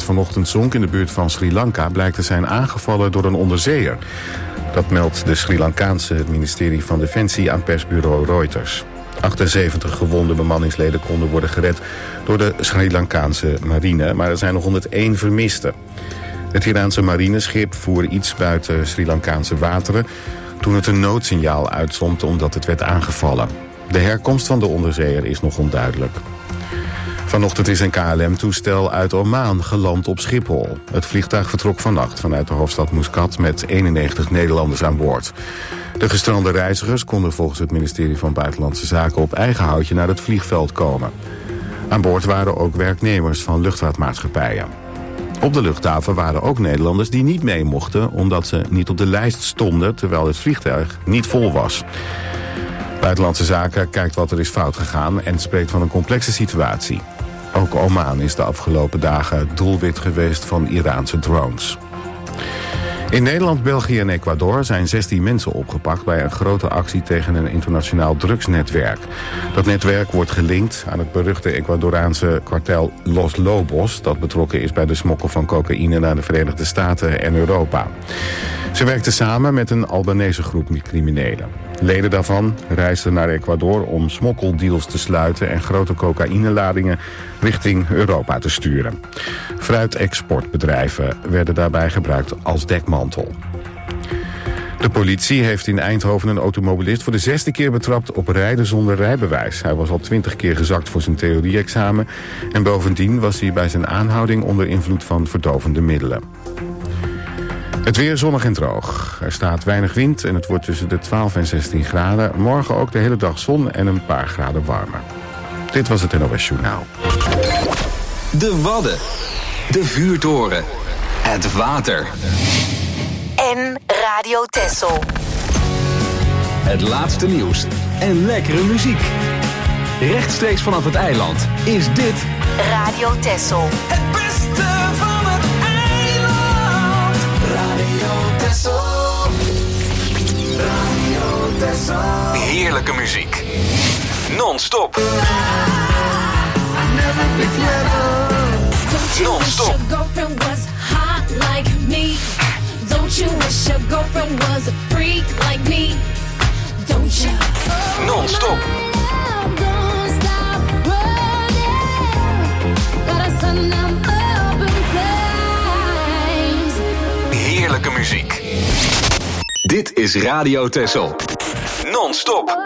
vanochtend zonk in de buurt van Sri Lanka blijkt te zijn aangevallen door een onderzeeër. Dat meldt de Sri Lankaanse ministerie van Defensie aan persbureau Reuters. 78 gewonde bemanningsleden konden worden gered door de Sri Lankaanse marine, maar er zijn nog 101 vermisten. Het Iraanse marineschip voer iets buiten Sri Lankaanse wateren toen het een noodsignaal uitzond omdat het werd aangevallen. De herkomst van de onderzeeër is nog onduidelijk. Vanochtend is een KLM-toestel uit Oman geland op Schiphol. Het vliegtuig vertrok vannacht vanuit de hoofdstad Muscat met 91 Nederlanders aan boord. De gestrande reizigers konden volgens het ministerie van Buitenlandse Zaken op eigen houtje naar het vliegveld komen. Aan boord waren ook werknemers van luchtvaartmaatschappijen. Op de luchthaven waren ook Nederlanders die niet mee mochten omdat ze niet op de lijst stonden terwijl het vliegtuig niet vol was. Buitenlandse Zaken kijkt wat er is fout gegaan en spreekt van een complexe situatie. Ook Oman is de afgelopen dagen doelwit geweest van Iraanse drones. In Nederland, België en Ecuador zijn 16 mensen opgepakt bij een grote actie tegen een internationaal drugsnetwerk. Dat netwerk wordt gelinkt aan het beruchte Ecuadoraanse kartel Los Lobos, dat betrokken is bij de smokkel van cocaïne naar de Verenigde Staten en Europa. Ze werkten samen met een Albanese groep criminelen. Leden daarvan reisden naar Ecuador om smokkeldeals te sluiten en grote cocaïneladingen richting Europa te sturen. Fruitexportbedrijven werden daarbij gebruikt als dekmantel. De politie heeft in Eindhoven een automobilist voor de 6e keer betrapt op rijden zonder rijbewijs. Hij was al 20 keer gezakt voor zijn theorie-examen en bovendien was hij bij zijn aanhouding onder invloed van verdovende middelen. Het weer zonnig en droog. Er staat weinig wind en het wordt tussen de 12 en 16 graden. Morgen ook de hele dag zon en een paar graden warmer. Dit was het NOS Journaal. De Wadden. De vuurtoren. Het water. En Radio Texel. Het laatste nieuws en lekkere muziek. Rechtstreeks vanaf het eiland is dit Radio Texel. Het beste van het eiland. Radio Texel. Radio Texel. heerlijke muziek. Non-stop. Non-stop. Don't you wish your girlfriend was a freak like me? Don't you? Non-stop. Don't stop running. Gotta send them up in flames. Heerlijke muziek. Dit is Radio Texel. Non-stop.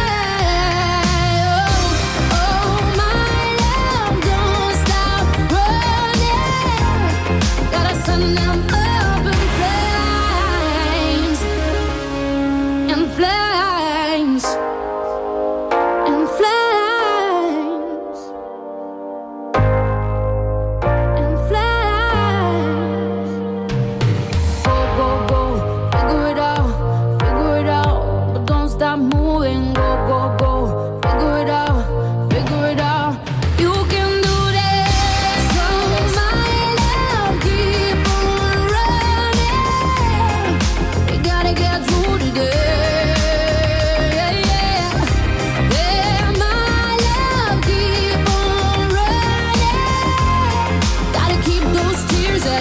Running. said,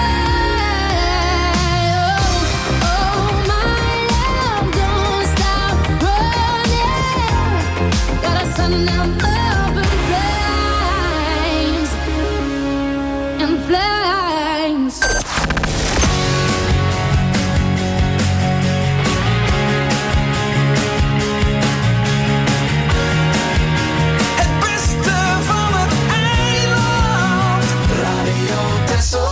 babe, oh, my love, don't stop running. Gotta send them up in flames, in flames. Het beste van het eiland. Radio Texel.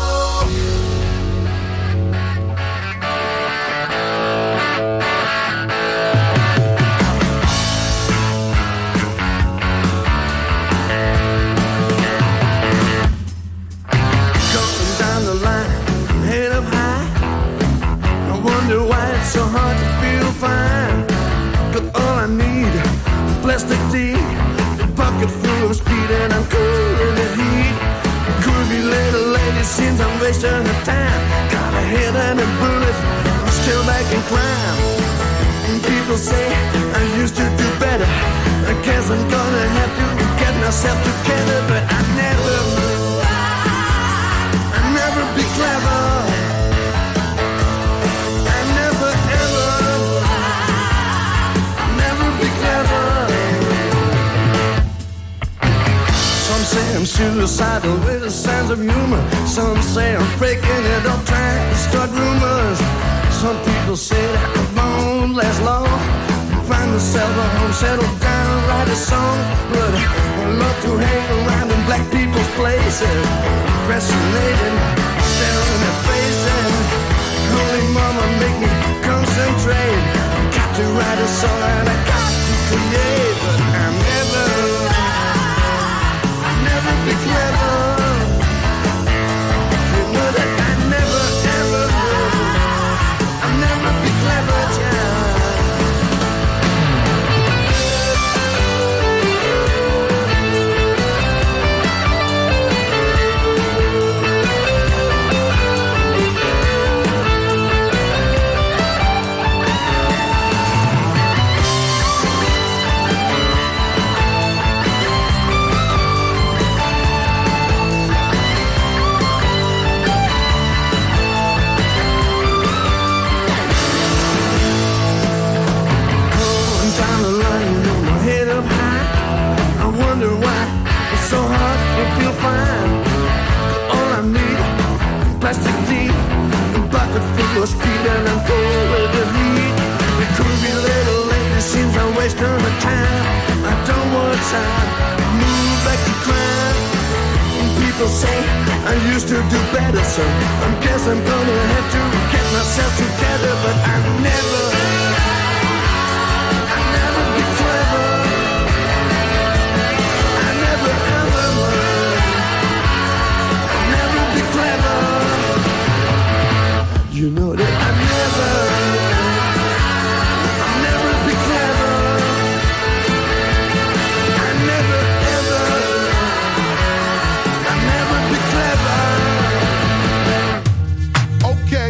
Going down the line, head up high. I wonder why it's so hard to feel fine. 'Cause all I need is plastic tea, a bucket full of speed, and I'm cool in the heat. Curvy little lady seems I'm wasting her time. Got a head and a bullet, I'm still back in crime. And people say I used to do better. I guess I'm gonna have to get myself together, but I never be clever. I never ever be clever. Some say I'm suicidal with a sense of humor. Some say I'm faking it up, trying to start rumors. Some people say that I won't last long. Find myself a home, settle down, write a song. But I love to hang around in black people's places. Fascinated, staring in their faces. Holy mama, make me concentrate. Got to write a song and I got to create. But I'll never be clever. You know that I never ever will. I'll never be clever, child. So hard, I feel fine. All I need, plastic tea, a bucket full of speed, and I'm cold with the heat. The curvy little lady seems I'm wasting her time. I don't want time, move back to crime. People say I used to do better, so I guess I'm gonna have to get myself together. But I never be clever. You know that I'll never be clever. I'll never be clever. Okay.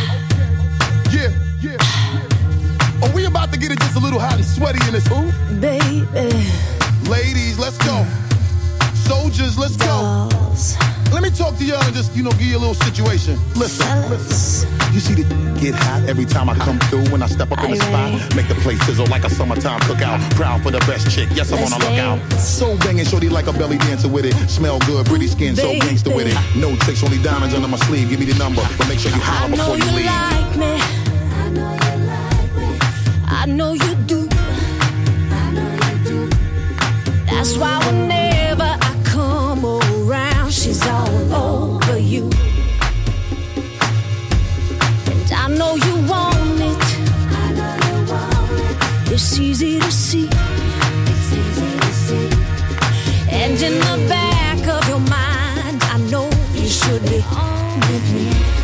Yeah. Are we about to get it just a little hot and sweaty in this? Ooh, Baby, ladies, let's go. Soldiers, let's go. Let me talk to y'all and just, give you a little situation. Listen. You see the get hot every time I come through. When I step up in the spot, make the place sizzle like a summertime cookout. Proud for the best chick, yes, I'm on a lookout. So banging, shorty like a belly dancer with it. Smell good, pretty skin, so gangster with it. No tricks, only diamonds under my sleeve. Give me the number, but make sure you holler before you leave. Like me. I know you do. That's why whenever I come around, she's all over you. And I know you want it. It's easy to see. And in the back of your mind, I know you should be on with me.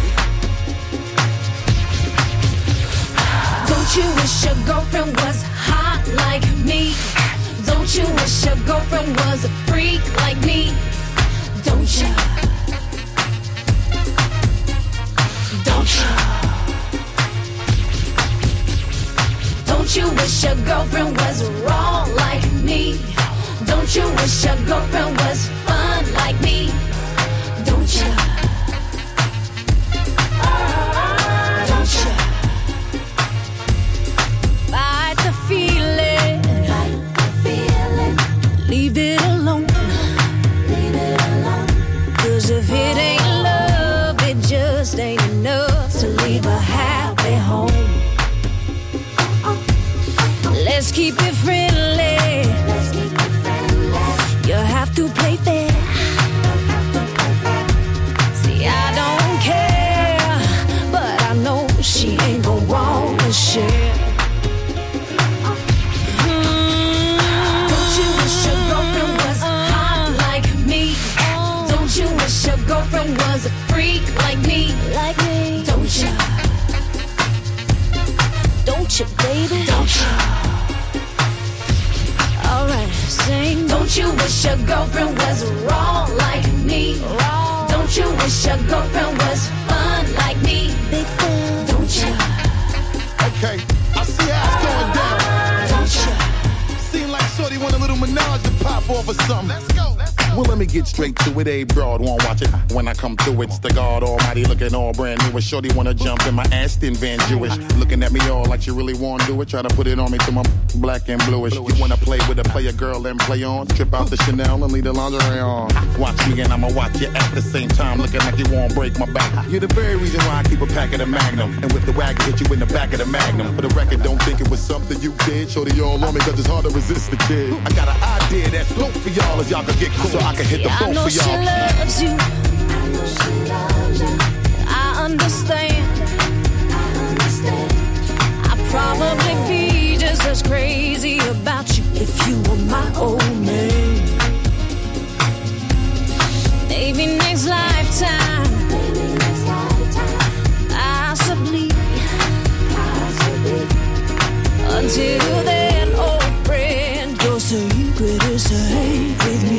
Don't you wish your girlfriend was hot like me? Don't you wish your girlfriend was a freak like me? Don't you? Don't you? Don't you wish your girlfriend was raw like me? Don't you wish your girlfriend was fun like me? Don't you? 'Cause if it ain't love, it just ain't enough to leave a happy home. Let's keep it friendly. You have to play fair. See, I don't care, but I know she ain't gon' want to share. Don't you wish your girlfriend was hot like me? Don't you wish your girlfriend was a freak like me? Don't you? Don't you, baby? Don't you? Alright, sing. Don't you wish your girlfriend was raw like me? Don't you wish your girlfriend was fun like me? Big fan. Don't you? Okay, I see how it's going down. Don't you? Seem like Shorty want a little menage to pop off or something. Let's go. Well, let me get straight to it. A broad won't watch it when I come through. It's the God Almighty looking all brand new. Shorty wanna jump in my Aston Van Jewish, looking at me all like she really wanna do it. Try to put it on me till my black and bluish. You wanna play with a player girl and play on? Trip out the Chanel and leave the lingerie on. Watch me and I'ma watch you at the same time, looking like you won't break my back. You're the very reason why I keep a pack of the Magnum, and with the wagon hit you in the back of the Magnum. For the record, don't think it was something you did. Shorty all on me 'cause it's hard to resist the kid. I got an idea that's dope for y'all if y'all could get cool, so I can hit the boat. She loves you. I understand. I'd probably be just as crazy about you if you were my old man. Maybe next lifetime. Possibly. Until then, old friend, your secret is safe with me.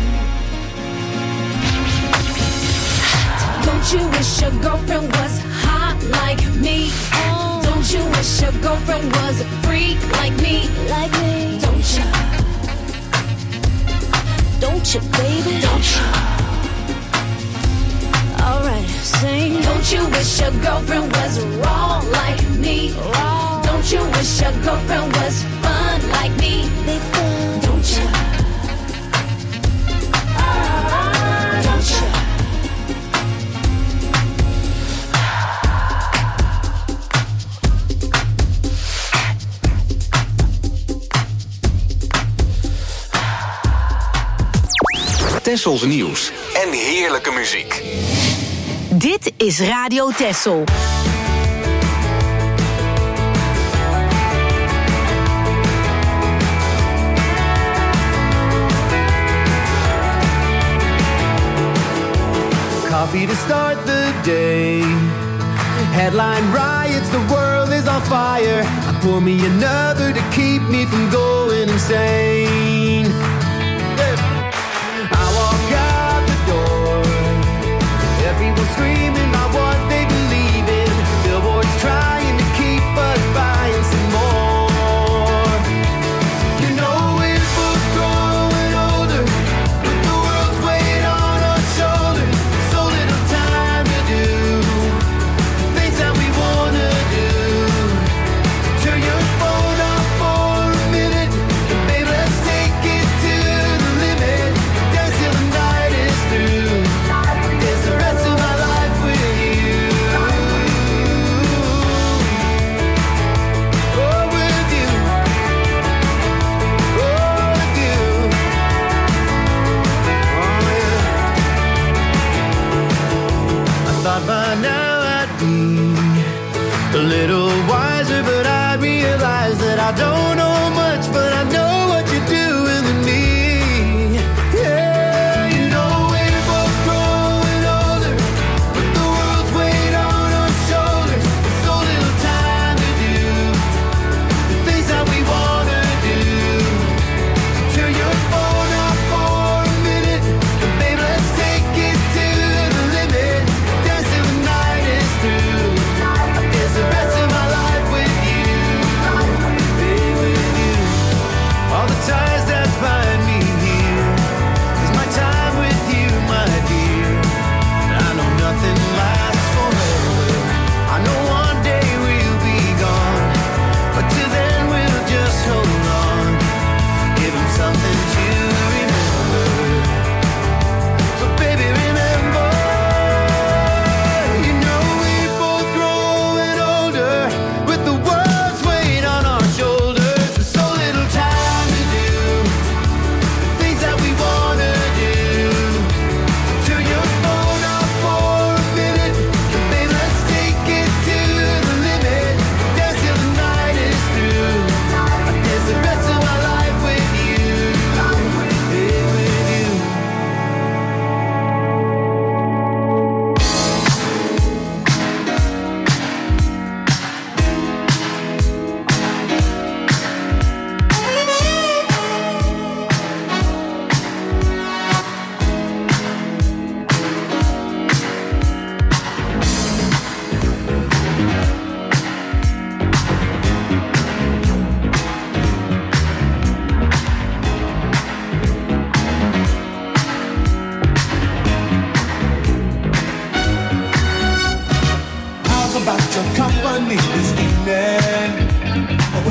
Don't you wish your girlfriend was hot like me? Don't you wish your girlfriend was a freak like me? Don't you? Don't you, baby? Don't you? Alright, sing. Don't you wish your girlfriend was raw like me? Don't you wish your girlfriend was fun like me? Don't you? Don't you? Tessels nieuws en heerlijke muziek. Dit is Radio Tessel. Coffee to start the day. Headline riots, the world is on fire. I pour me another to keep me from going insane. I walk out the door. Everyone screaming about what they believe in. Billboards trying to keep us buying some more. You know we're both growing older, with the world's weight on our shoulders. So little time to do things that we wanna do. Turn your phone off for a minute, and baby, let's take it to the limit. Dance till the night is through. It's the rest of my life with you. Oh, with you. Oh, with you. Oh, yeah. I thought by now I'd be a little wiser, but I realize that I don't know much, but I know what you're doing to me. Yeah, you know we're both growing older, with the world's weight on our shoulders. There's so little time to do the things that we wanna do. Turn your phone off for a minute, and baby, let's take it to the limit. Dance till the night is through. It's the rest of my life with you, baby.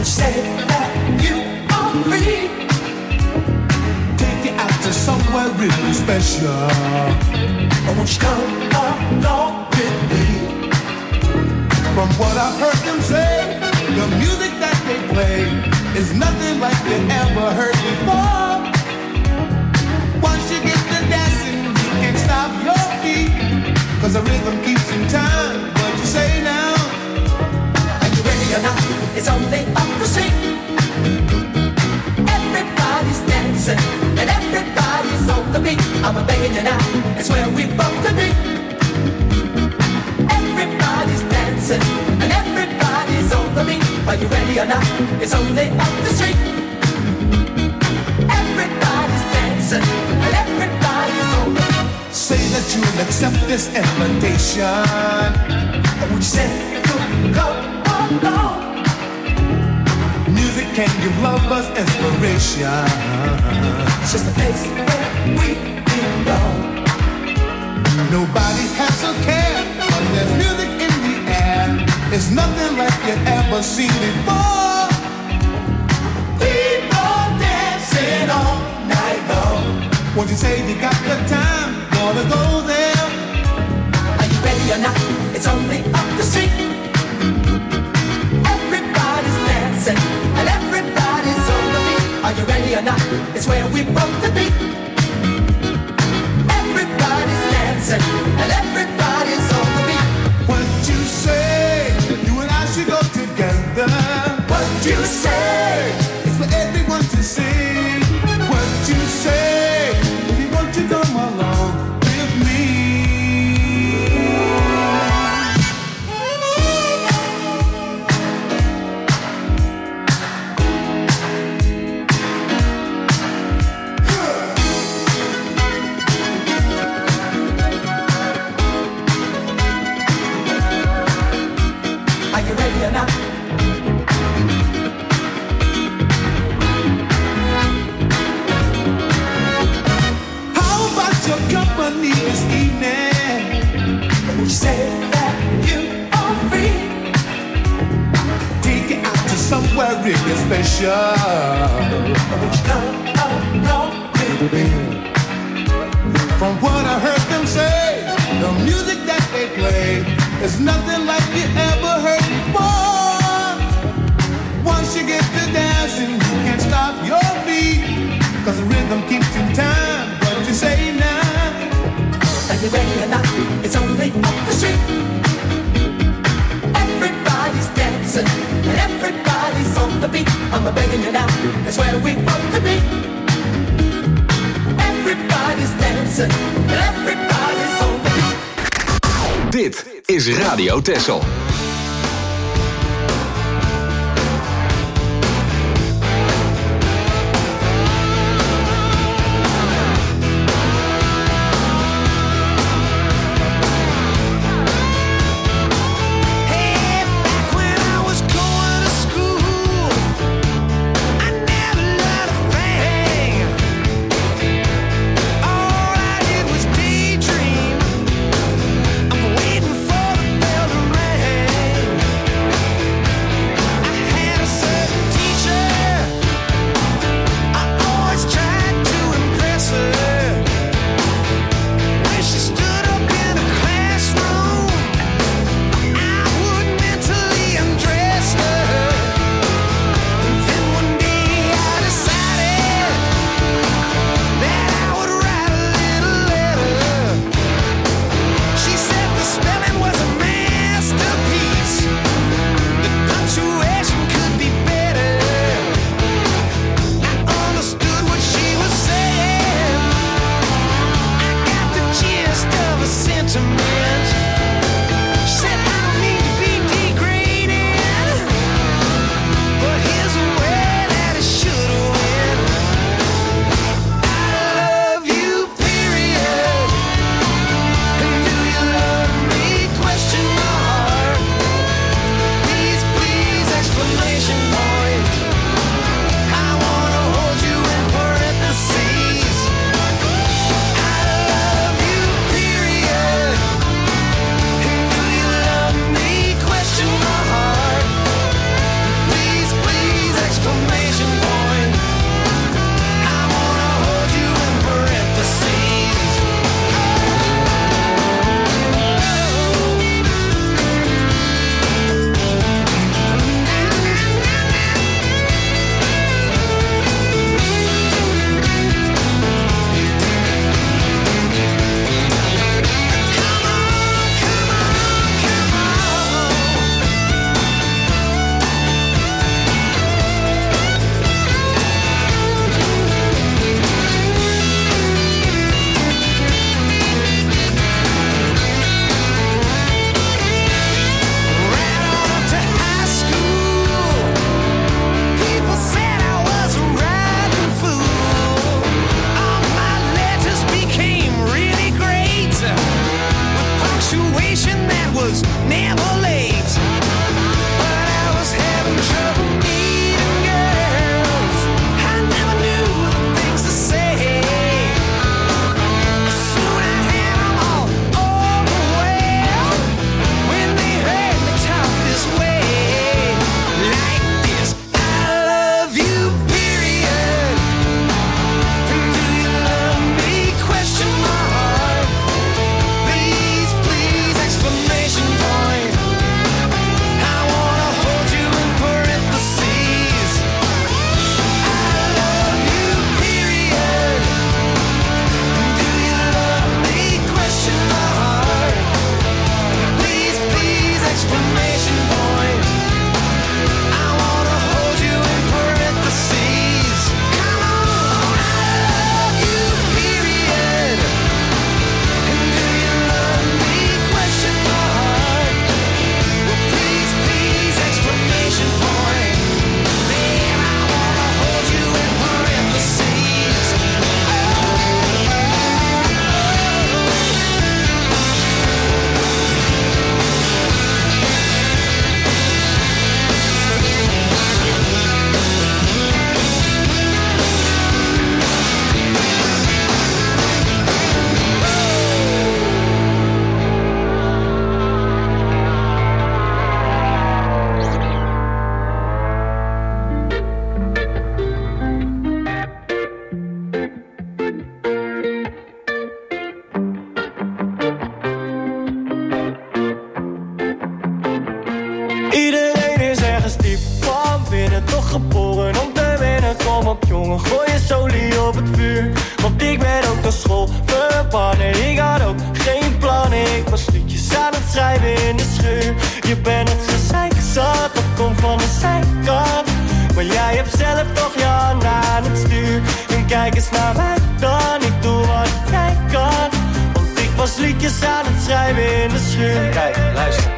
say that you are free. Take you out to somewhere really special. I want you to come along with me. From what I've heard them say, the music that they play is nothing like you ever heard before. Once you get to dancing, you can't stop your feet, 'cause the rhythm keeps in time. What you say now? Are you ready or not? It's only up the street. Everybody's dancing and everybody's on the beat. I'm begging you now, it's where we both could be. Everybody's dancing and everybody's on the beat. Are you ready or not? It's only up the street. Everybody's dancing and everybody's on the beat. Say that you'll accept this invitation. Would you say you'll come along? Music can give lovers inspiration. It's just a place where we belong. Nobody has a care, but there's music in the air. It's nothing like you've ever seen before. People dancing all night long. Won't you say you got the time? Wanna go there? Are you ready or not? It's only up the street. Everybody's dancing and everybody's on the beat. Are you ready or not? It's where we both to be. Everybody's dancing and everybody's on the beat. What you say? You and I should go together. What you say? It's for everyone to see. What you say? Baby, won't you come along with me? Are you ready or not? How about your company this evening? Would you say that you are free? Take you out to somewhere really special. Would you come along with me? From what I heard them say, the music that they play is nothing like you ever heard before. Once you get to dancing, you can't stop your feet, 'cause the rhythm keeps in time. What you say now? Are you ready or not? It's only up the street. Everybody's dancing and everybody's on the beat. I'm begging you now, it's where we both to be. Everybody's dancing and everybody's on the beat. Dit is Radio Texel. Waiting for the bell to ring. was never late. But I was having trouble meeting girls. I never knew the things to say. Soon I had them all overwhelmed when they heard me talk this way. Like this, I love you, period. And do you love me, question mark. Please, please, exclamation point. I wanna hold you in parentheses. I love you, period. Do you love me, question mark. Please, please, exclamation point. I wanna hold you in parentheses. Come on, I love you, period. And do you love me, question mark. Well, please, please, exclamation point. Man, I wanna hold you in parentheses. Iedereen is ergens diep van binnen, toch geboren om te winnen. Kom op jongen, gooi je solie op het vuur. Want ik ben ook naar school verbannen. Ik had ook geen plannen. Ik was liedjes aan het schrijven in de schuur. Je bent het gezeik zat, dat komt van de zijkant. Maar jij hebt zelf toch je handen aan het stuur. En kijk eens naar mij dan, ik doe wat jij kan. Want ik was liedjes aan het schrijven in de schuur. Kijk, luister.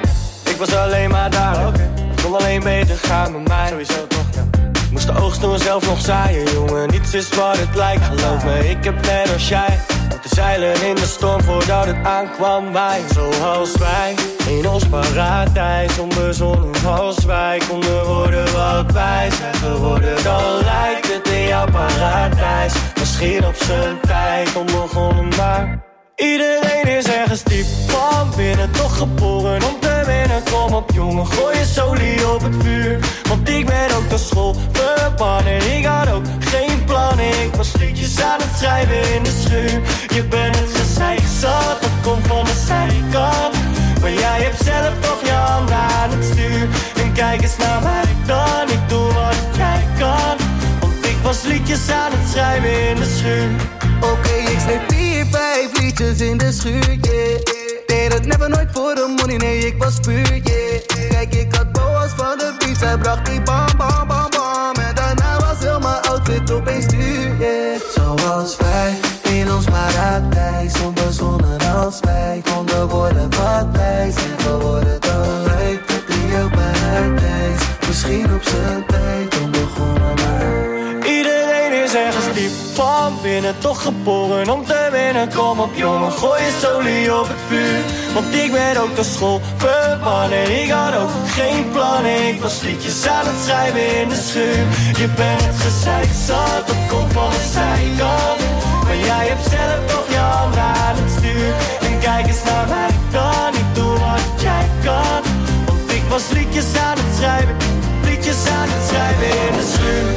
Ik was alleen maar daar, het kon alleen beter gaan met mij. Sowieso toch, ja. Moest de oogst door zelf nog zaaien, jongen. Niets is wat het lijkt, geloof me, ik heb net als jij moeten zeilen in de storm voordat het aankwam. Wij, zoals wij, in ons paradijs, onbezonnen als wij konden worden wat wij zijn geworden. Dan lijkt het in jouw paradijs, misschien op zijn tijd onbegonnen maar. Iedereen is ergens diep van binnen, toch geboren om te winnen. Kom op jongen, gooi je solie op het vuur. Want ik ben ook naar school verbannen. Ik had ook geen plannen. Ik was liedjes aan het schrijven in de schuur. Je bent het gezeik zat, dat komt van de zijkant. Maar jij hebt zelf toch je handen aan het stuur. En kijk eens naar mij dan, ik doe wat jij kan. Want ik was liedjes aan het schrijven in de schuur. Oké, ik schreef 4, 5 liedjes in de schuur, yeah. Deed het never nooit voor de money, nee, ik was puur, yeah. Kijk, ik had boas van de beats, hij bracht die bam, bam, bam, bam. En daarna was heel mijn outfit opeens duur, yeah. Zoals wij, in ons paradijs, onbezonnen als wij konden worden wat wij zijn geworden. Dan lijkt het in jouw paradijs, misschien op zijn tijd onbegonnen maar. Iedereen is ergens diep van binnen, toch geboren om te winnen. Kom op jongen, gooi je solie op het vuur. Want ik ben ook naar school verbannen. Ik had ook geen plannen. Ik was liedjes aan het schrijven in de schuur. Je bent het gezeik zat, dat komt van de zijkant. Maar jij hebt zelf toch je handen aan het stuur. En kijk eens naar mij dan, ik doe wat jij kan. Want ik was liedjes aan het schrijven, liedjes aan het schrijven in de schuur.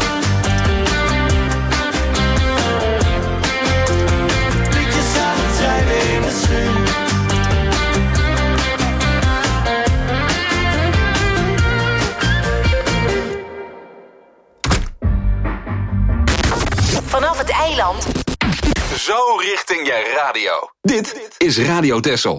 In de schuur. Vanaf het eiland. Zo richting je radio. Dit is Radio Texel.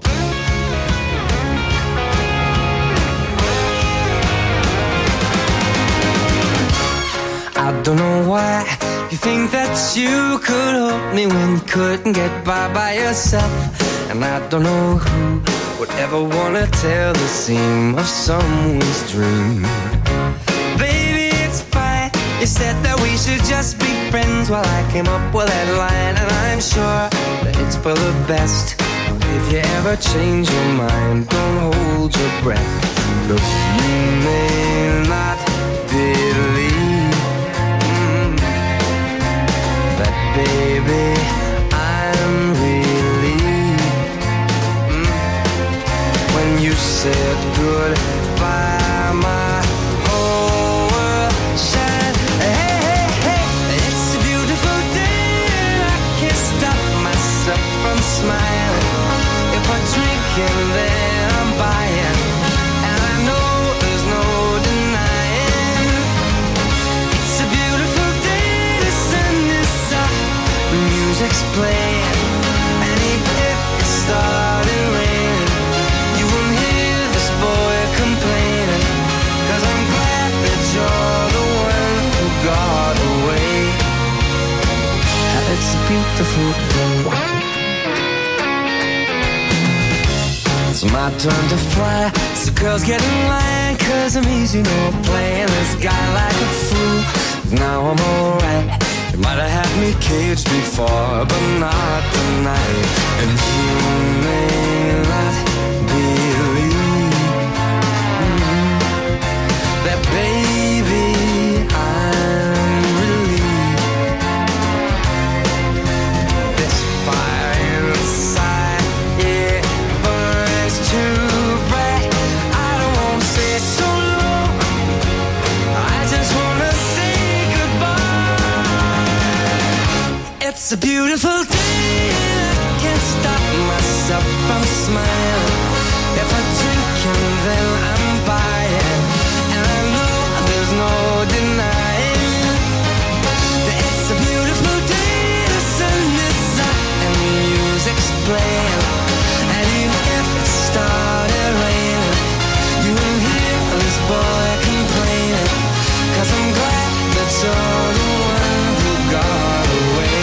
I don't know why you think that you could help me when you couldn't get by yourself. And I don't know who would ever wanna tell the seam of someone's dream. Baby, it's fine. You said that we should just be friends. Well, I came up with that line, and I'm sure that it's for the best. If you ever never change your mind, don't hold your breath. Look, you may not believe that, baby, I'm relieved when you said goodbye, my whole world shined. Hey, hey, hey, it's a beautiful day and I can't stop myself from smiling. If I drink and then I'm buying, and I know there's no denying. It's a beautiful day, the sun is up, the music's playing, and even if it started raining, you won't hear this boy complaining, 'cause I'm glad that you're the one who got away. It's a beautiful day. It's my turn to fly, so girls get in line, 'cause I'm easy, no playing this guy like a fool. Now I'm alright. You might have had me caged before, but not tonight. And you may not believe that, baby, I'm relieved. This fire inside, yeah, burns too bright. I don't wanna stay so long, I just wanna say goodbye. It's a beautiful day and I can't stop myself from smiling. If I drink and then I'm buying, and I know there's no denying that it's a beautiful day, the sun is up and the music's playing, and even if it started raining, you won't hear this boy complaining, 'cause I'm glad that you're the one who got away.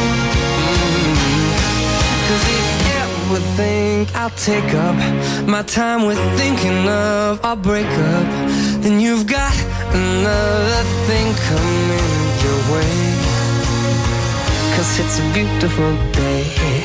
'Cause if you ever think I'll take up my time with thinking of our breakup, then you've got another thing coming your way. 'Cause it's a beautiful day.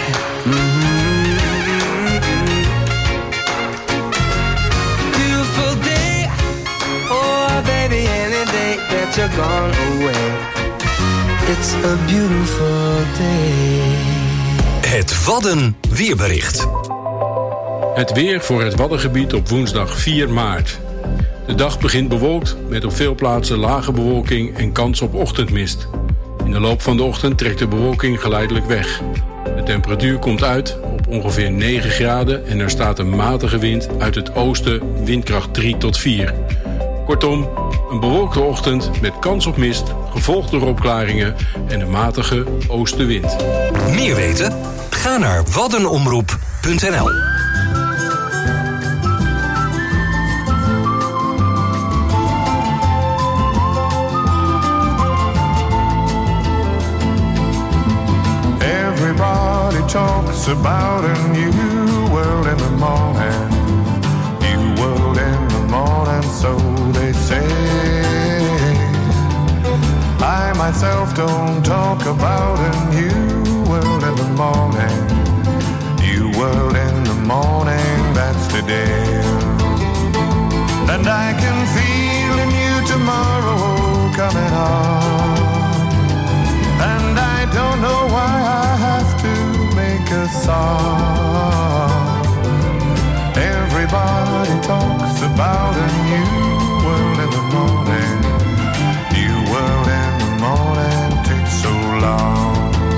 Beautiful day. Oh, baby, any day that you're gone away. It's a beautiful day. Het Wadden weerbericht. Het weer voor het Waddengebied op woensdag 4 maart. De dag begint bewolkt met op veel plaatsen lage bewolking en kans op ochtendmist. In de loop van de ochtend trekt de bewolking geleidelijk weg. De temperatuur komt uit op ongeveer 9 graden en er staat een matige wind uit het oosten, windkracht 3 tot 4. Kortom, een bewolkte ochtend met kans op mist, gevolgd door opklaringen en een matige oostenwind. Meer weten? Ga naar waddenomroep.nl. Everybody talks about a new world in the morning. New world in the morning, so they say. I myself don't talk about a new world in the morning. New world in the morning, that's today. And I can feel a new tomorrow coming on. And I don't know why I have to make a song. Everybody talks about a new world in the morning. New world in the morning takes so long.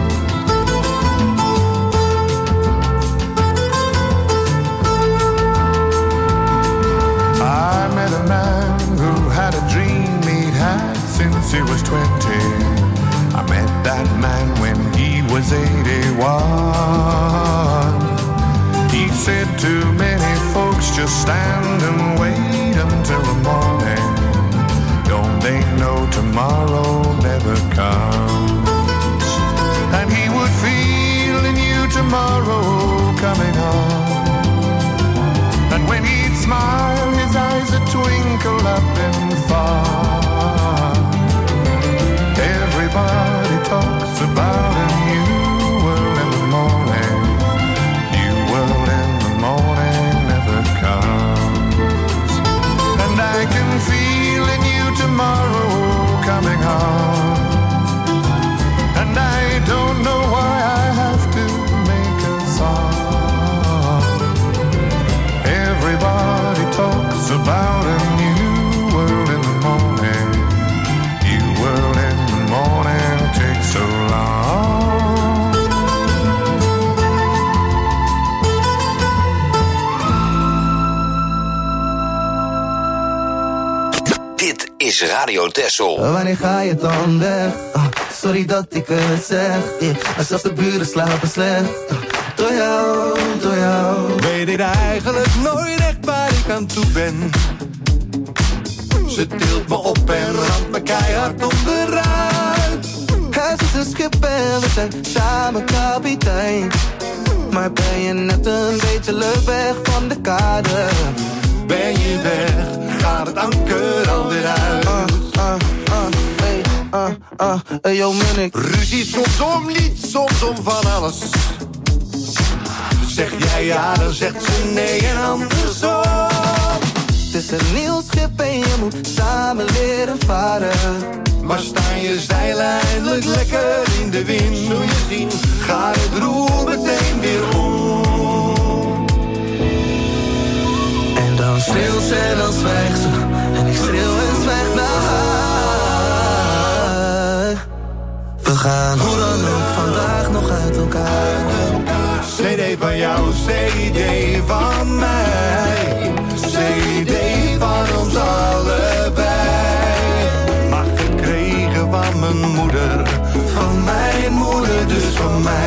I met a man who had a dream he'd had since he was 20. I met that man when he was 81. He said to many folks, just stand and wait until the morning. Don't they know tomorrow never comes? And he would feel a new tomorrow coming on. And when he'd smile, his eyes would twinkle up and far. Everybody talks about a new world in the morning. New world in the is Radio Texel. Wanneer ga je dan weg? Sorry dat ik het zeg. Maar zelfs de buren slapen slecht. Door jou. Weet ik eigenlijk nooit echt waar ik aan toe ben. Ze tilt me op en ramt me keihard onderuit. Het is een schip en we zijn samen kapitein. Maar ben je net een beetje leuk weg van de kade? Ben je weg, gaat het anker alweer uit. Hey yo Munnik. Ruzie soms om lied, soms om van alles. Zeg jij ja, dan zegt ze nee en andersom. Het is een nieuw schip en je moet samen leren varen. Maar staan je zeilen eindelijk lekker in de wind. Zul je zien, gaat het roer meteen weer om. En dan schreeuwt ze en dan zwijgt ze. En ik schreeuw en zwijg naar haar. We gaan hoe dan ook vandaag nog uit elkaar. CD van jou, CD van mij. CD van ons allebei. Maar gekregen van mijn moeder. Van mijn moeder, dus van mij.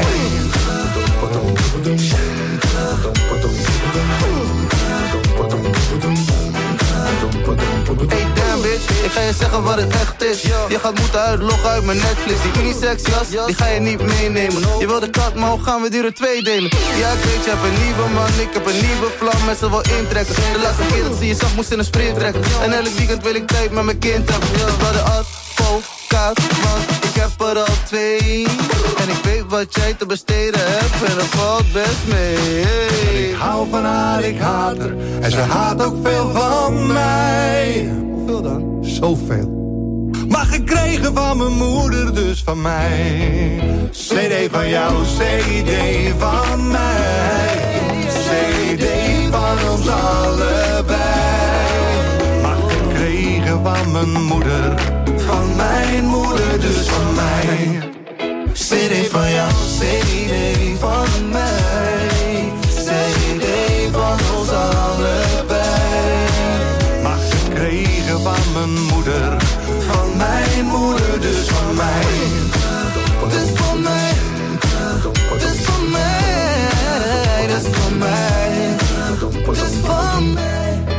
Hey damn bitch, ik ga je zeggen wat het echt is. Je gaat moeten uitloggen uit mijn Netflix. Die unisex jas, die ga je niet meenemen. Je wil de kat, maar hoe gaan we die er 2 delen? Ja ik weet, je hebt een nieuwe man, ik heb een nieuwe vlam. En ze wil intrekken. De laatste keer dat ze je zag, moest in een sprint trekken. En elk weekend wil ik tijd met mijn kind hebben. Dus bij de advocaat, want ik heb er al 2. En ik weet wat jij te besteden hebt. En dat valt best mee. Ik hou van haar, ik haat haar. En ze haat ook veel van mij. Hoeveel dan? Zoveel. Maar gekregen van mijn moeder, dus van mij. CD van jou, CD van mij. CD van ons allebei. Maar gekregen van mijn moeder. Van mijn moeder, dus van mij. CD van jou, CD van mij. CD van ons allebei. Maar gekregen van mijn moeder. Van mijn moeder, dus van mij. Dus van mij. Dus van mij. Dus van mij. Dus van mij.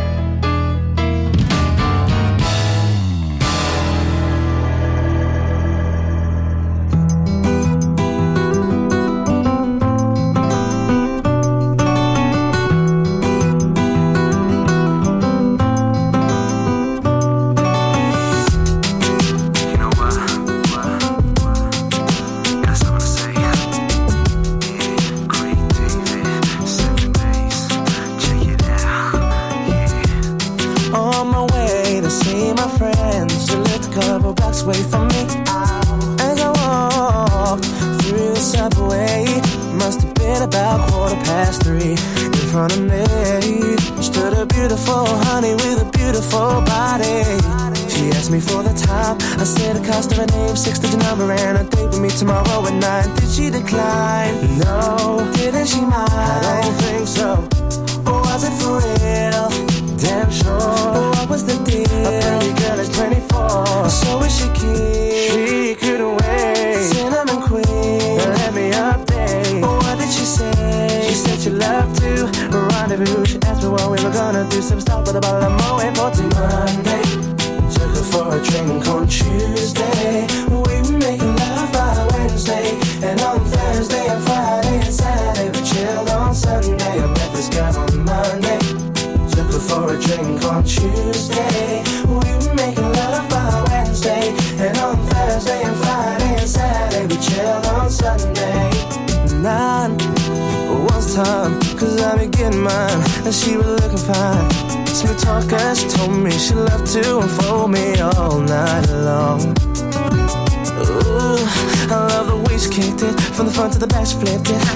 Away from me as I walked through the subway. Must have been about 3:15. In front of me stood a beautiful honey with a beautiful body. She asked me for the time. I said the cost of her name, 6-digit number, and a date with me tomorrow at 9. Did she decline? No. Didn't she mind? I don't think so. Or was it for real? Damn sure. What was the deal? A pretty girl is 24, so is she cute? She couldn't wait. Cinnamon queen, let me update. What did she say? She said she loved to rendezvous. She asked me what we were gonna do. Some stop with a bottle of Moët for Monday. Took her for a drink on Tuesday. We were making love by Wednesday. And on Thursday and Friday and Saturday we chilled on Sunday. I met this girl on Monday. Took her for a drink on Tuesday. We were making love by Wednesday. And on Thursday and Friday and Saturday we chilled on Sunday. 9 was time, cause I be getting mine. And she was looking fine. Smooth talker, she told me she loved to unfold me all night long. Ooh, I love the way she kicked it. From the front to the back she flipped it.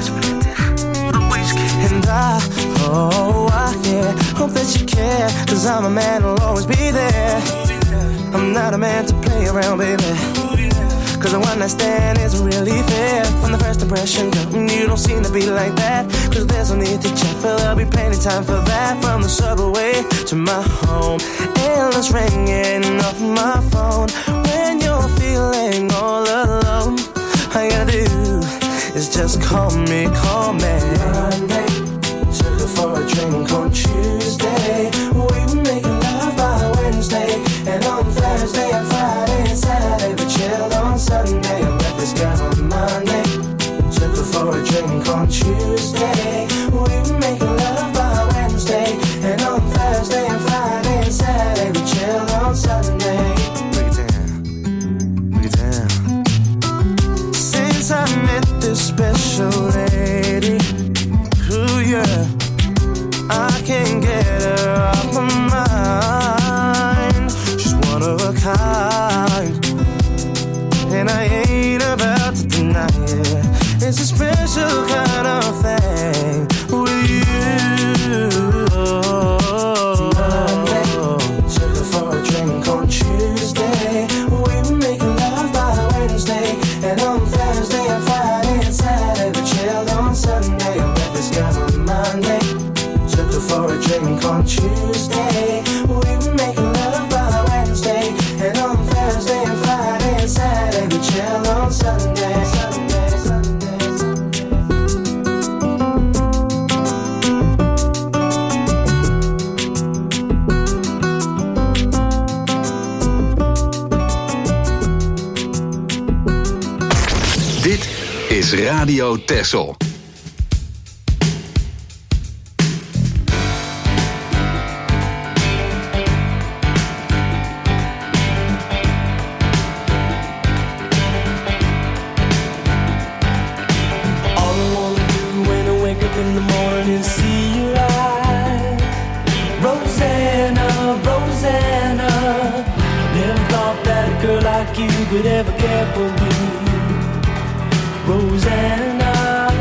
And yeah, hope that you care. Cause I'm a man who'll always be there. I'm not a man to play around, baby. Cause the one night stand isn't really fair. From the first impression, girl, you don't seem to be like that. Cause there's no need to check, for there'll be plenty time for that. From the subway to my home, endless ringing off my phone. When you're feeling all alone, all you gotta do is just call me, call me. Monday, took her for a drink on Tuesday. We were making love by Wednesday. And on Thursday and Friday and Saturday, we chilled on Sunday. I met this girl on Monday, took her for a drink on Tuesday. We were making love by Wednesday. And on Thursday and Friday and Saturday, we chilled on Sunday. Break it down, break it down. Since I met this special lady, ooh yeah, I can't get her off my mind. She's one of a kind, and I ain't about to deny it. It's a special kind of thing with you. Monday, took her for a drink on Tuesday. We were making love by Wednesday. And on Thursday and Friday and Saturday, we chilled on Sunday. I met this girl on Monday, took her for a drink on Tuesday. We were making love by Wednesday. And on Thursday and Friday and Saturday, we chilled on Sunday. Sunday, Sunday, Sunday. Dit is Radio Texel. Could ever care for me, Rosanna.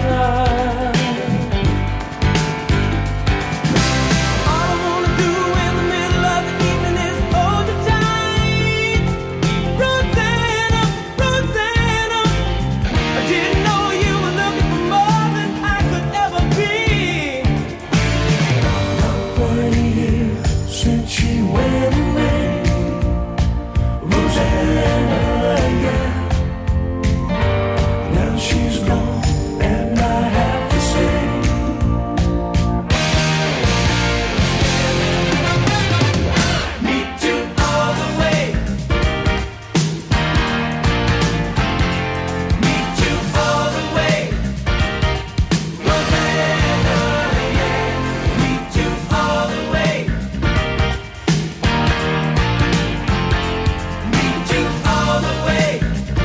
All I wanna do in the middle of the evening is hold you tight, Rosanna, Rosanna. I didn't know you were looking for more than I could ever be. Not quite a year since she went away, Rosanna. She's gone, and I have to say, meet you all the way, meet you all the way, Rosanna, yeah, meet you all the way, meet you all the way.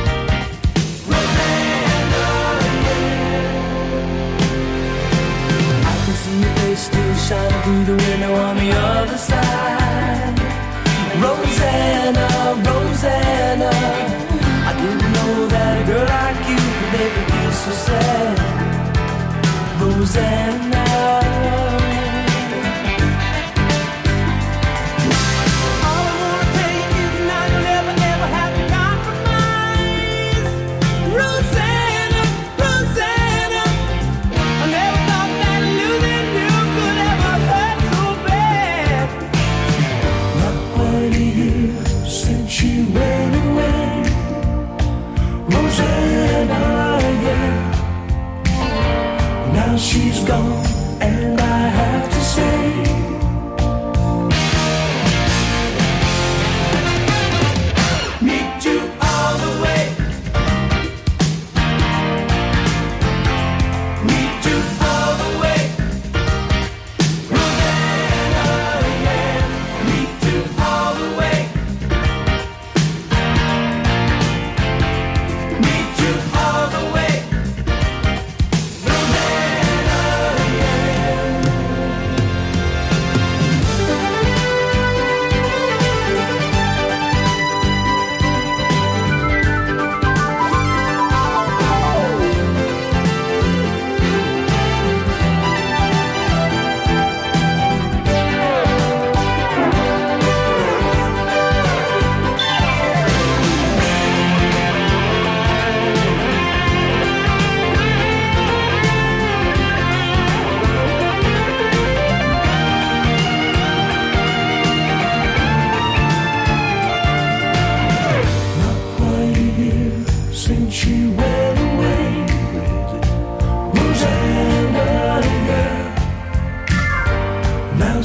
Still shining through the window on the other side, Rosanna, Rosanna. I didn't know that a girl like you could make me feel so sad, Rosanna. All I wanna tell you is now you'll never, ever have to compromise, Rosanna, Rosanna. I never thought that losing you could ever hurt so bad. Not quite a year since she went away, Rosanna, yeah. Now she's gone,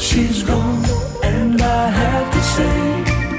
she's gone, and I have to say,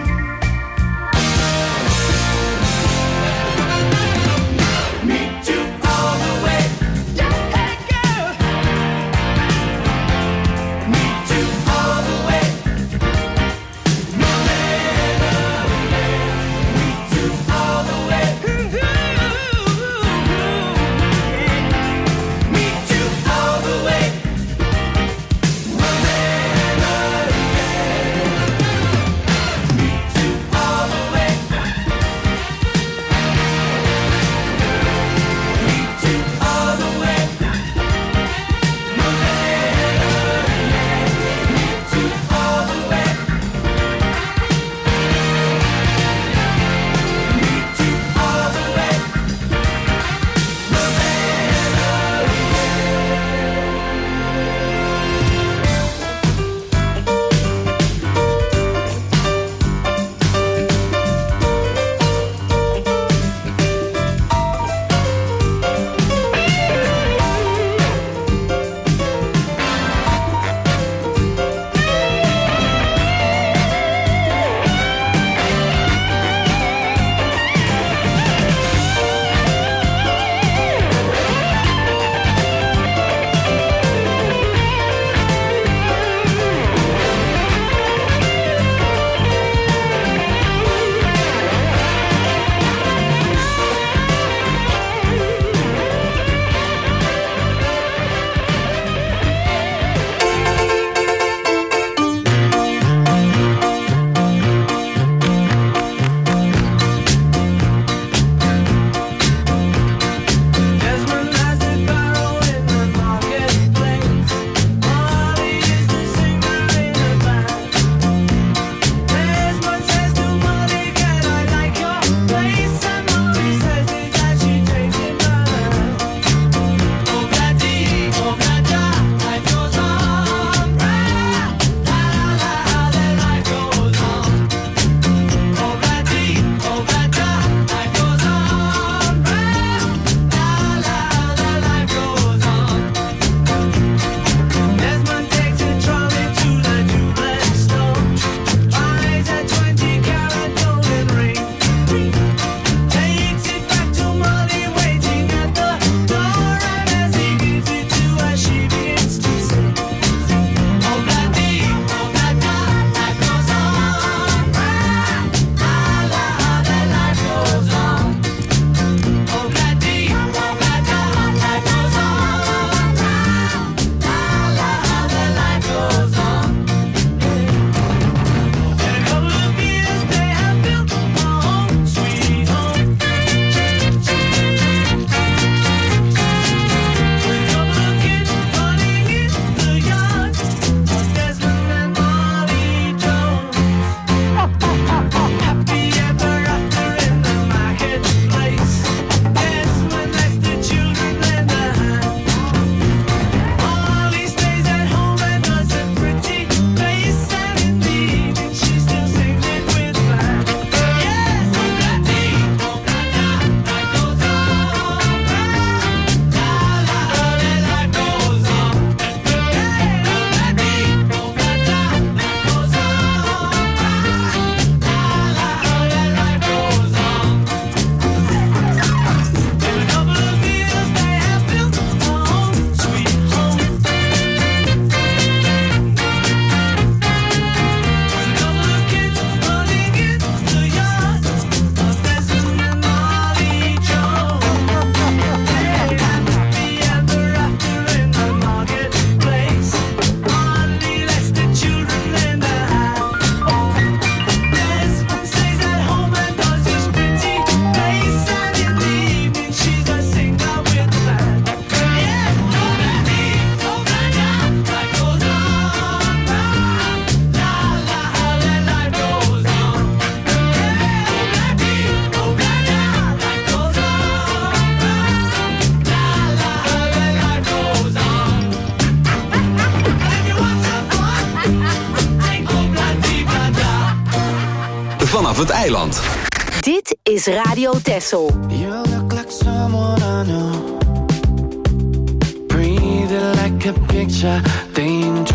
vanaf het eiland. Dit is Radio Texel. You look like someone I know. Breathing like a picture, dangerous as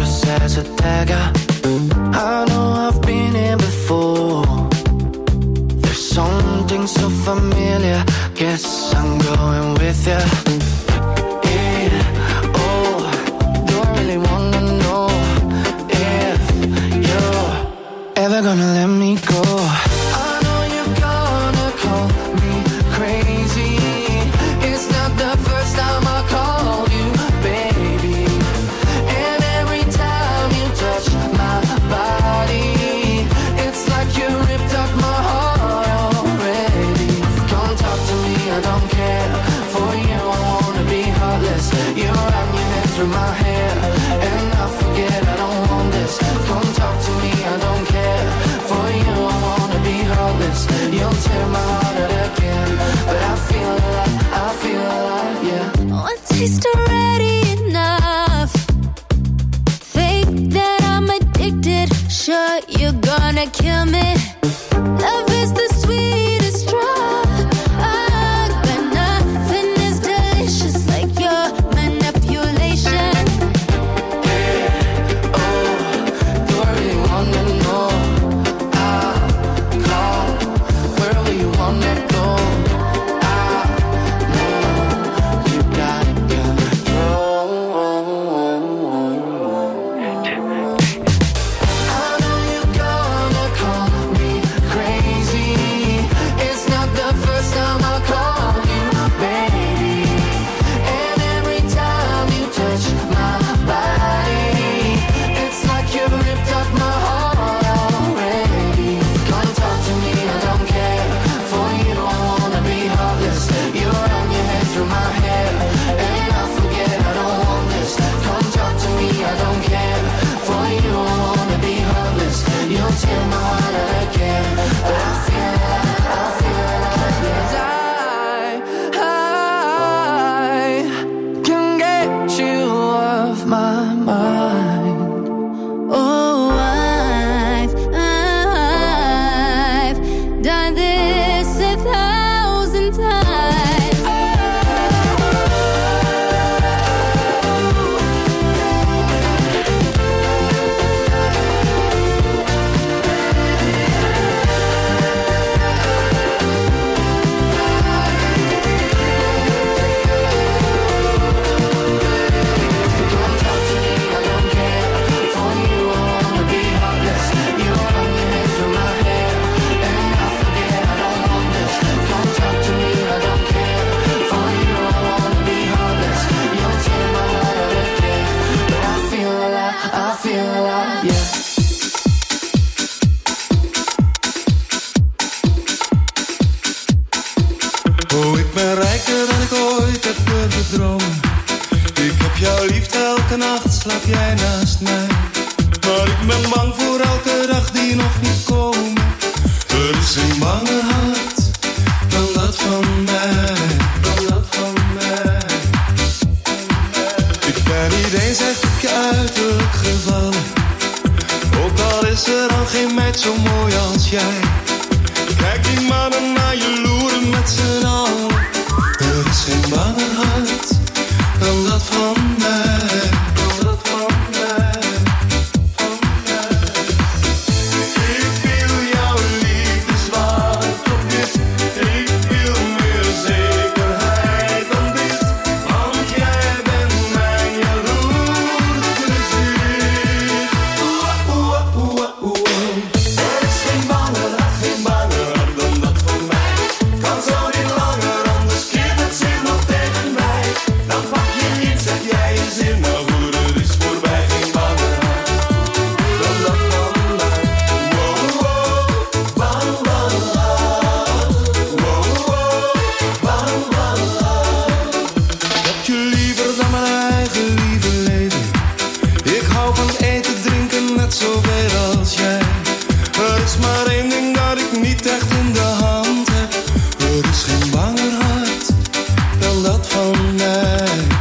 as a dagger. I know I've been here before. There's something so familiar. Guess I'm going with ya. Yeah, oh, do I really wanna know if you're ever gonna let me go? I know you're gonna call me crazy. It's not the first time I called you, baby. And every time you touch my body, it's like you ripped up my heart already. Come talk to me, I don't care. For you, I wanna be heartless. You run your hands through my hair, and I forget I don't want this. Come talk to me, I don't care. For you, I wanna be heartless. You'll tear my heart out again, but I feel alive, yeah. One taste already enough. Think that I'm addicted. Sure, you're gonna kill me. Love is the sweetest drug, but nothing is delicious like your manipulation. Yeah, oh, do I really wanna know? I'll call wherever you wanna go. I know you got control. I know you're gonna call me crazy. It's not the first time I called you, baby. And every time you touch my body, it's like you ripped up my heart already. Come talk to me, I don't care. For you, I wanna be heartless. You run your hands through my hair, and I forget I don't want this. Come talk to me, I don't care. For you, I wanna be heartless. You'll tear my heart out again, but I feel alive, yes. I can get you off my mind. Oh, I've done this 1,000 times. Come talk to me, I don't care. For you, I wanna be heartless. You run your hands through my hair, and I forget I don't want this. Come talk to me, I don't care. For you, I wanna be heartless. You'll tear my heart out again, but I feel alive, yeah. Oh, ik ben rijker dan ik ooit heb durven dromen. Ik heb jou lief, elke nacht slaap jij naast mij. Maar ik ben bang voor elke dag die nog niet komen. Er is geen banger hart dan dat van mij. Ik ben niet eens echt op je uiterlijk gevallen. Ook al is er dan geen meid zo mooi als jij. Kijk die mannen naar je loeren met z'n allen. Er is geen banger hart dan dat van mij. Ik wil jouw liefde zwart op wit. Ik wil meer zekerheid dan dit. Want jij bent mijn jaloers plezier. Er is geen banger hart dan dat van mij. Kan zo niet langer, anders keert het zich nog tegen mij. Dan pak je iets, zeg jij je zin, nou goed, het is voorbij. Geen banger hart dan dat van mij. Wow, wow, bang, bang, wow, wow, bang, bang. Ik heb je liever dan mijn eigen lieve leven. Ik hou van eten, drinken, net zoveel als jij. Er is maar één ding dat ik niet echt in de hand heb. Er is geen banger hart dan dat van mij.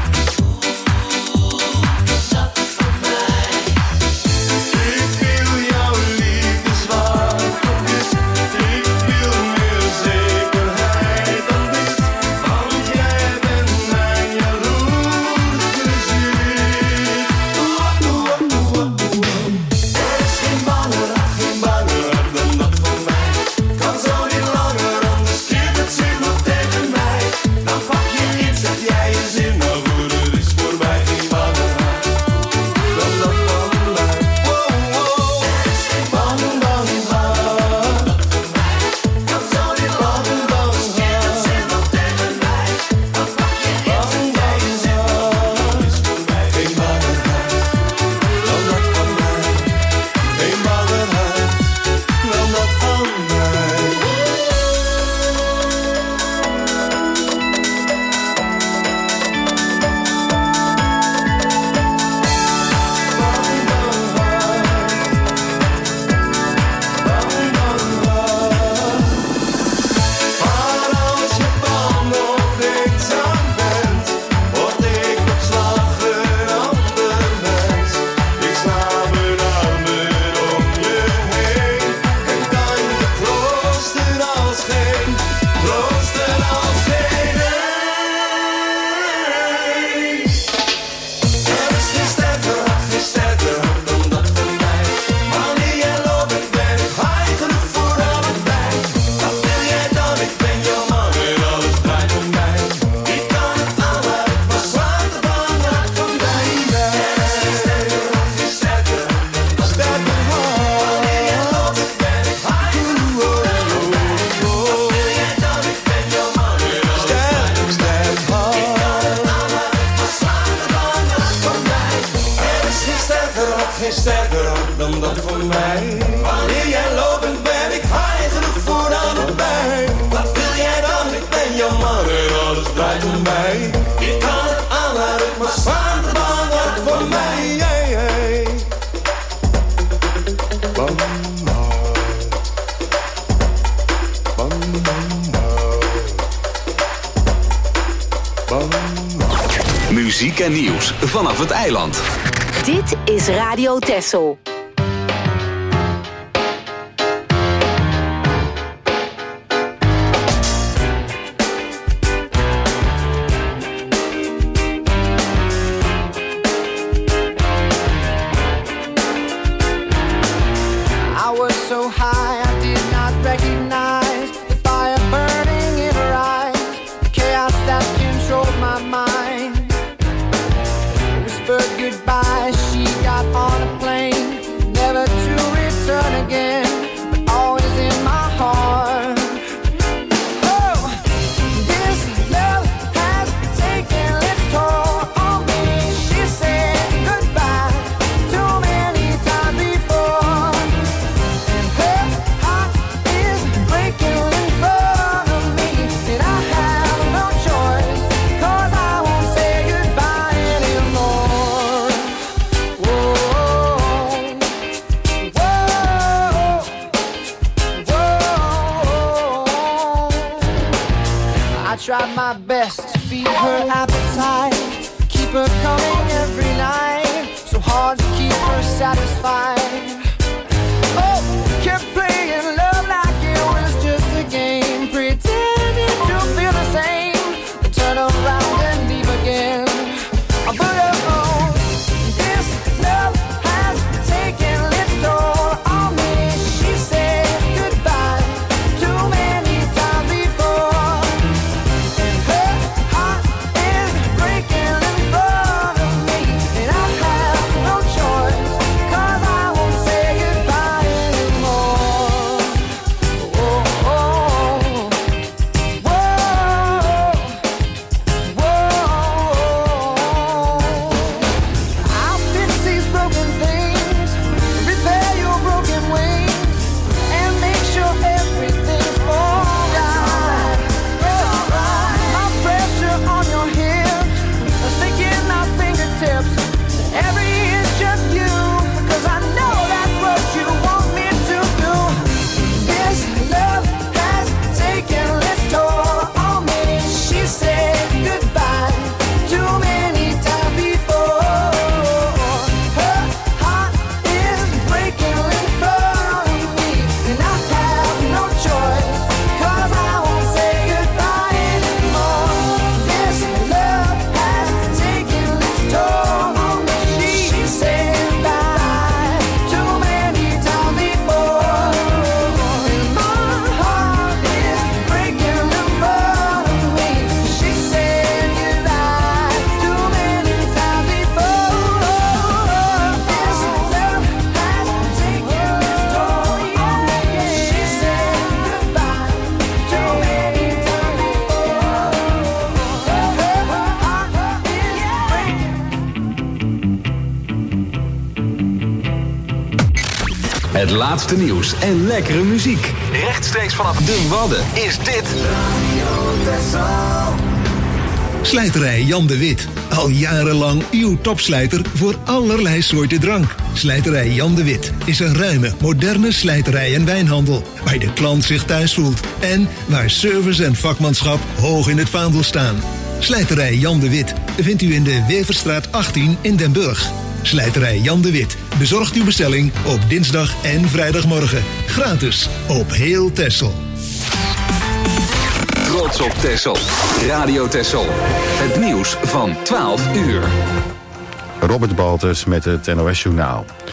Ik wil jouw liefde zwart op wit. Ik wil meer zekerheid dan dit. Want jij bent mijn jaloers plezier. rock, geen sterker rock dan dat van mij. Wanneer jij lopend ben ik high genoeg voor allebei. Wat wil jij dan? Ik ben jouw man en alles draait om mij. Je kan het aanhouden, maar slaan de baan uit voor mij. Muziek en nieuws vanaf het eiland. Dit is Radio Texel. Tried my best to feed her appetite, keep her coming every night, so hard to keep her satisfied. Oh, kept playing love like it was just a game, pretending to feel the same, then turn around and leave again. But oh, this love has taken its toll on me. She said goodbye too many times before. Het laatste nieuws en lekkere muziek. Rechtstreeks vanaf de Wadden is dit Slijterij Jan de Wit. Al jarenlang uw topslijter voor allerlei soorten drank. Slijterij Jan de Wit is een ruime, moderne slijterij en wijnhandel. Waar de klant zich thuis voelt. En waar service en vakmanschap hoog in het vaandel staan. Slijterij Jan de Wit vindt u in de Weverstraat 18 in Den Burg. Slijterij Jan de Wit bezorgt uw bestelling op dinsdag en vrijdagmorgen. Gratis op heel Texel. Trots op Texel. Radio Texel. Het nieuws van 12 uur. Robert Baltus met het NOS Journaal.